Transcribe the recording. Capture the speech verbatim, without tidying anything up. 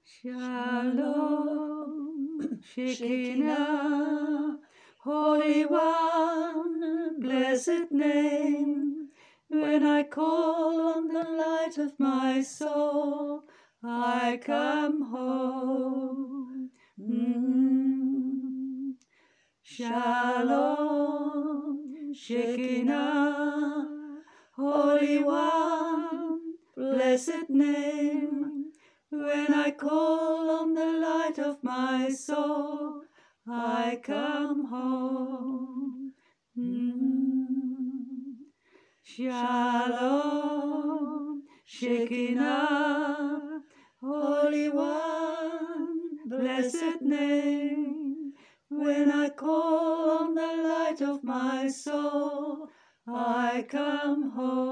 Shalom, Shekinah, Holy One, blessed name. When I call on the light of my soul, I come home. Mm. Shalom, Shekinah, Holy One, blessed name. When I call on the light of my soul, I come home. Mm. Shalom, Shekinah, Holy One, blessed name. When I call on the light of my soul, I come home.